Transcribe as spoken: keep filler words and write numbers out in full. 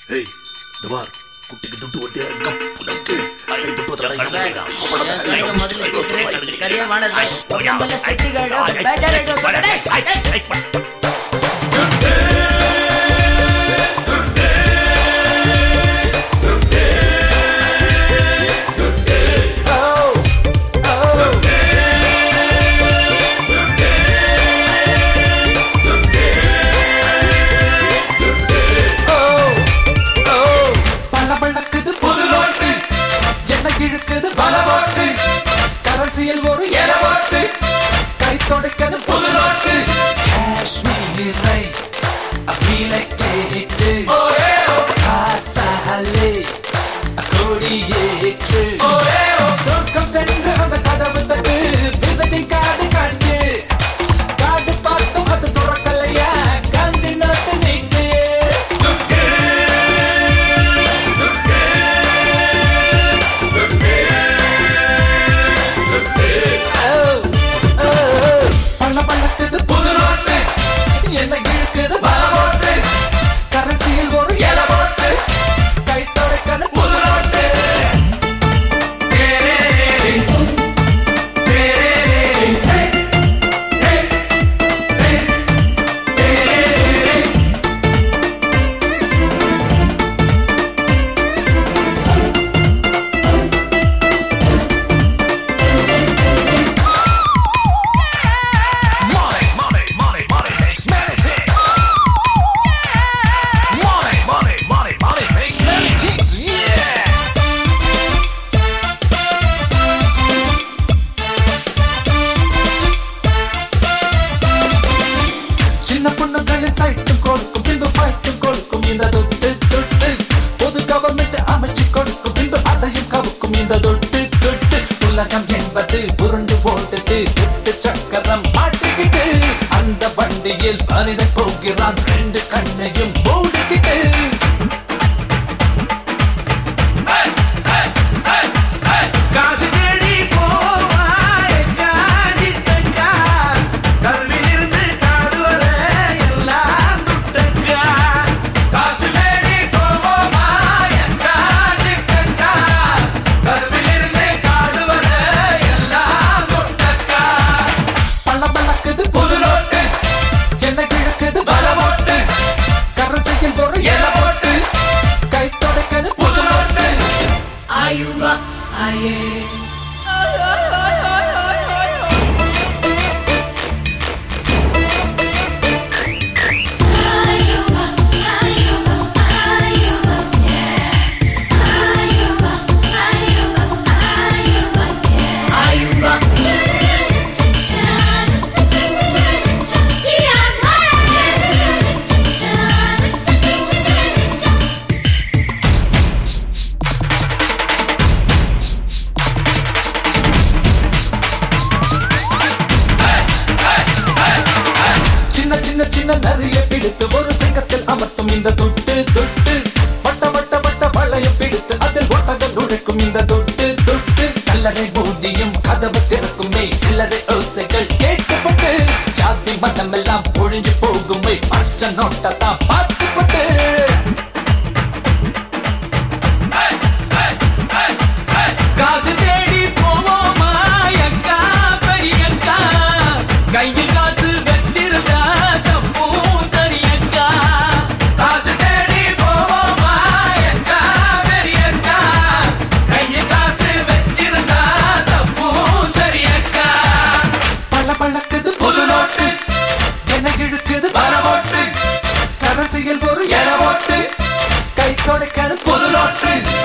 ஏய் துவார் குட்டிக்கு துட்டு ஒட்டியா இருக்க புனக்கு ஐ துட்டு தர கரிய வானது நம்மள செட்டிகள பேஜாரேட்டோ கடை கரன்சியில் ஒரு எலவாட்டு கை தொடக்கிறது புது நோட்டு காஷ்மீரை அபிலை கேட்டு காசாலே கொடியேற்று சொர்க்கம் சென்று அந்த கதவு தட்டு விசிட்டிங் கார்டு காட்டு கார்டு பார்த்தும் அது துறக்கலையா காந்தி நாட்டு நீட்டு புது நோட்டு என்ன இழுக்குது பல ஓட்டு கரன்சியில் ஒரு எல ஓட்டு கை தொடக்கிறது புது நோட்டு சின்ன பொண்ணுகளின் சைட்டும் கொடுக்கும் பின்பு ஃபைட்டும் கொடுக்கும் இந்த தொட்டு தொட்டு பொது கவர்மெண்ட் அமைச்சு கொடுக்கும் பின்பு அதையும் கவுக்கும் இந்த தொட்டு தொட்டு உலகம் என்பது புரண்டு போட்டது தொட்டு சக்கரம் மாட்டிக்கிட்டு அந்த வண்டியில் மனிதன் போகிறான் ரெண்டு கண்ணையும் மூடிக்கிட்டு காசு தேடி போவாய் காசிட்டக்கா கல்வியிலிருந்து காது வர எல்லாம் துட்டக்கா காசு தேடி போவாய் காசிட்டக்கா கல்வியிலிருந்து காது வர எல்லாம் துட்டக்கா பள்ள பள்ளக்குது புது நோட்டு என்ன கிழக்குது பல ஓட்டு கரன்சியில் ஒரு எல ஓட்டு கை தொடக்கிறது புது நோட்டு ஆயுவா ஆயே சின்ன சின்ன சின்ன நிறைய பிடித்து ஒரு சிங்கத்தில் அமர்த்தும் இந்த தொட்டு தொட்டு வட்ட வட்ட வட்ட வளையம் பிடித்து அதில் ஒட்டகம் நுழைக்கும் இந்த தொட்டு தொட்டு கல்லறை பூதியும் கதவு திறக்குமே சில்லறை ஓசைகள் கேட்கப்பட்டு ஜாதி மதம் எல்லாம் பொழிஞ்சு போகுமே பச்சை நோட்டத்தான் பார்த்துப்பட்டு காசு தேடி போவோமா அக்கா பெரியக்கா கையில் காசு வச்சிருந்தா தப்பும் சரியக்கா காசு தேடி போவோமா அக்கா பெரியக்கா கையில் காசு வச்சிருந்தா தப்பும் சரியக்கா பள்ள பள்ளக்குது புது நோட்டு என்ன இழுக்குது பல ஓட்டு கரன்சியில் ஒரு எல ஓட்டு கை தொடக்கிறது புது நோட்டு